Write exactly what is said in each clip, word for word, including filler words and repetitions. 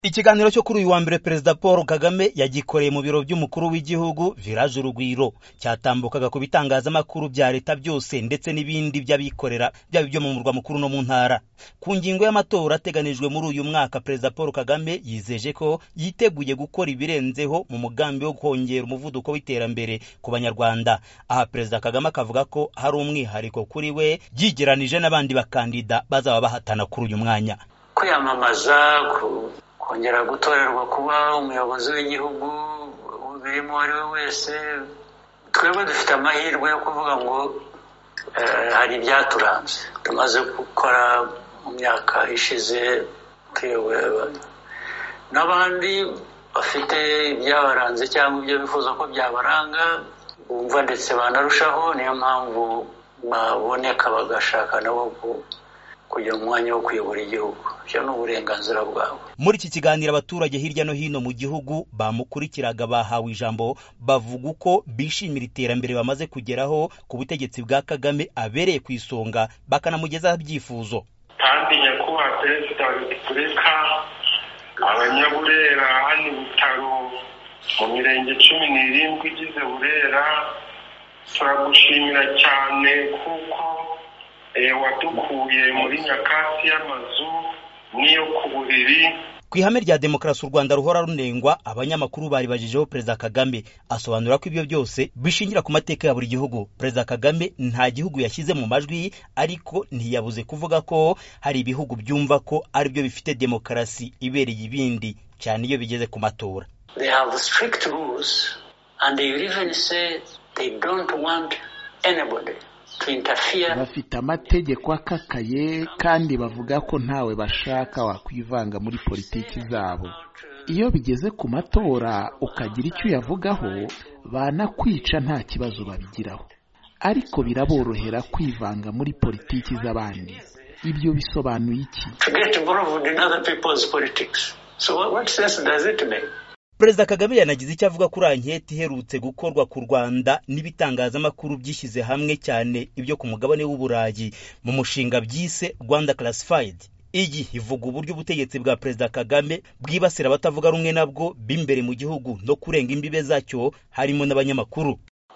Ikiganiro cyo kuri uyu wa mbere Perezida Paul Kagame yagikoreye mu biro by'umukuru w'igihugu Village Urugwiro, cyatambukaga ku bitangazamakuru bya leta byose ndetse n'ibindi by'abikorera byaba byo mu murwa mukuru no mu ntara. Ku ngingo y'amatora ateganijwe muri uyu mwaka, Perezida Paul Kagame yizeje ko yiteguye gukora ibirenzeho mu mugambi wo kongera umuvuduko w'iterambere ku Banyarwanda. Aha Perezida Kagame akavuga ko hari umwihariko kuri we yigeranije n'abandi bakandida bazaba bahatana kuri uyu mwanya. Kwiyamamaza ku kongera gutorerwa kuba umuyobozi w'igihugu birimo ari we wese, twebwe dufite amahirwe yo kuvuga ngo hari ibyaturanze tumaze gukora mu myaka ishize, twebwe n'abandi bafite ibyabaranze cyangwa ibyo bifuza ko byabaranga bumva ndetse banarushaho. Niyo mpamvu baboneka bagashaka nabo kugira umwanya wo kuyobora igihugu. Byo n'uburenganzira bwabo. Muri iki kiganiro abaturage hirya no hino mu gihugu bamukurikiraga bahawe ijambo, bavuga uko bishimira iterambere bamaze kugeraho ku butegetsi bwa Kagame abereye ku isonga, bakanamugezaho ibyifuzo. Kandi nyakubahwa Perezida wa Repubulika, abanyaburera hano Butaro mu mirenge cumi n'irindwi igize Burera, turagushimira cyane kuko wadukuye muri nyakatsi y'amazu niyo ku buriri. Ku ihame rya demokarasi u Rwanda ruhora runengwa, abanyamakuru bari bajijeho Perezida Kagame asobanura ko ibyo byose bishingira ku mateka ya buri gihugu. Perezida Kagame nta gihugu yashyize mu majwi, ariko ntiyabuze kuvuga ko hari ibihugu byumva ko ari byo bifite demokarasi ibereye ibindi, cyane iyo bigeze ku matora. They have strict rules and they even say they don't want anybody. Bafite amategeko akakaye kandi bavuga ko ntawe bashaka wakwivanga muri politiki zabo. Iyo bigeze ku matora ukagira icyo uyavugaho, banakwica nta kibazo babigiraho, ariko biraborohera kwivanga muri politiki z'abandi. Ibyo bisobanuye iki? To get involved in other people's politics. So what sense does it make? Perezida Kagame yanagize icyo avuga kuri anketi iherutse gukorwa ku Rwanda n'ibitangazamakuru byishyize hamwe cyane ibyo ku mugabane w'Uburayi mu mushinga byise Rwanda Classified. Iyi ivuga uburyo ubutegetsi bwa Perezida Kagame bwibasira abatavuga rumwe nabwo b'imbere mu gihugu no kurenga imbibe zacyo, harimo n'abanyamakuru.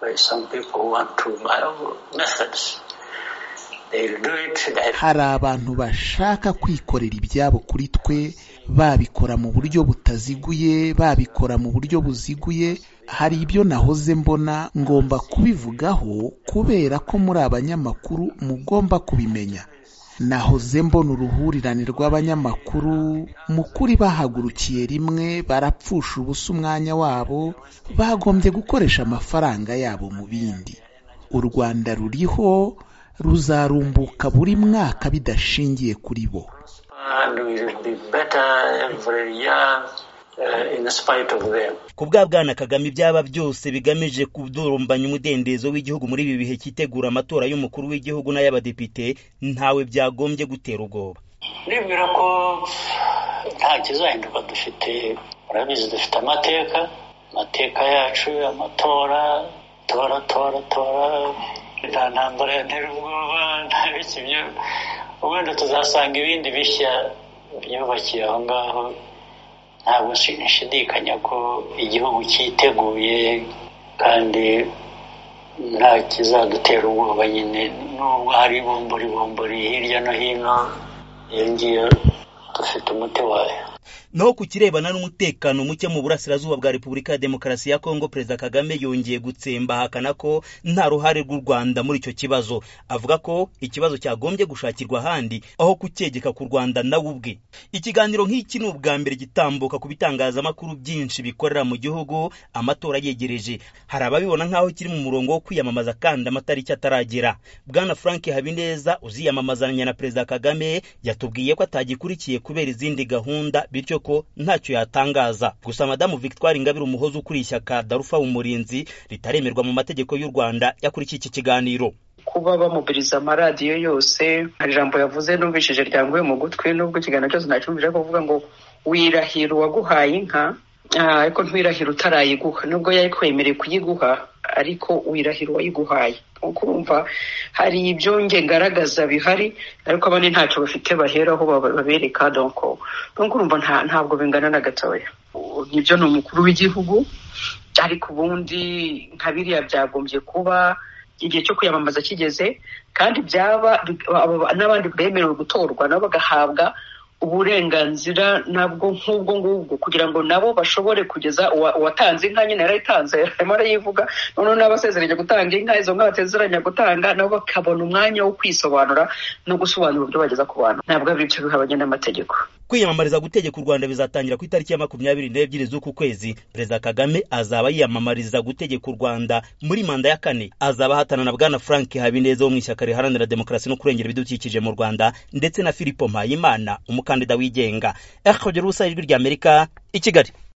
Hari abantu bashaka kwikorera ibyabo kuri twe, babikora mu buryo butaziguye, babikora mu buryo buziguye. Hari ibyo nahoze mbona ngomba kubivugaho kubera ko muri abanyamakuru mugomba kubimenya. Nahoze mbona uruhurirane rw'abanyamakuru mu kuri bahagurukiye rimwe barapfusha ubusa umwanya wabo, bagombye gukoresha amafaranga yabo mu bindi. U Rwanda ruriho ruzarumbuka buri mwaka bidashingiye kuri bo. Ku bwa Bwana Kagame byaba byose bigamije kudurumbanya umudendezo w'igihugu muri ibi bihe cyitegura amatora y'umukuru w'igihugu n'ay'abadepite, ntawe byagombye gutera ubwoba. Nibwira ko nta kizahinduka. Dufite murabizi dufite amateka amateka yacu, amatora tora tora tora, nta ntambara yatera ubwoba, nta biki byo. Ubundi tuzasanga ibindi bishya byubakiye aho ngaho. Ntabwo nshidikanya ko igihugu cyiteguye kandi nta kizadutera ubwoba. Nyine nubwo hari bombori bombori hirya no hino, iyo ngiyo dufite umuti wayo. Naho ku kirebana n'umutekano muke mu burasirazuba bwa Repubulika ya Demokarasi ya Kongo, Perezida Kagame yongeye gutsemba hakana ko nta ruhare rw'u Rwanda muri icyo kibazo. Avuga ko ikibazo cyagombye gushakirwa ahandi aho kucyegeka ku Rwanda nawe ubwe. Ikiganiro nk'iki ni ubwa mbere gitambuka ku bitangazamakuru byinshi bikorera mu gihugu. Amatora yegereje, hari ababibona nk'aho kiri mu murongo wo kwiyamamaza kandi amatariki ataragera. Bwana Frank Habineza uziyamamazanya na Perezida Kagame yatubwiye ko atagikurikiye kubera izindi gahunda, bityo ko ntacyo yatangaza. Gusa Madamu Victoire Ingabire Umuhoza ukuri ishyaka Darufa Umurinzi ritaremerwa mu mategeko y'u Rwanda yakurikiye iki kiganiro. Kuba bamubiriza amaradiyo yose, hari ijambo yavuze numvishije ryanguye mu gutwi, nubwo ikiganiro cyose nacyumvije ko kuvuga ngo wirahira uwaguhaye inka, ariko ntiwirahira utarayiguha. Nubwo yari kwemereye kuyiguha, ariko wirahira uwayiguhaye. ukumva hari ibyo nge ngaragaza bihari ariko abandi ntacyo bafite baheraho babereka donc donc urumva nta ntabwo bingana na gatoya. Nibyo ni umukuru w'igihugu ariko ubundi nka biriya byagombye kuba igihe cyo kwiyamamaza kigeze kandi byaba n'abandi bemerewe gutorwa nabo bagahabwa uburenganzira nabwo nk'ubwo ngubwo kugira ngo nabo bashobore kugeza uwatanze inka nyine yarayitanze arimo arayivuga noneho n'abasezeranye gutanga inka izo nka batezeranya gutanga nabo bakabona umwanya wo kwisobanura no gusobanura uburyo bageza ku bantu ntabwo ari ibyo bihabanye n'amategeko. Kwiyamamariza gutegeka u Rwanda bizatangira ku itariki ya makumyabiri n'ebyiri z'uku kwezi. Perezida Kagame azaba yiyamamariza gutegeka u Rwanda muri manda ya kane. Azaba ahatana na Bwana Frank Habineza wo mu ishyaka riharanira demokarasi no kurengera ibidukikije mu Rwanda ndetse na Philippe Mpayimana umukandida wigenga. Ejuru Ijwi ry'Amerika i Kigali.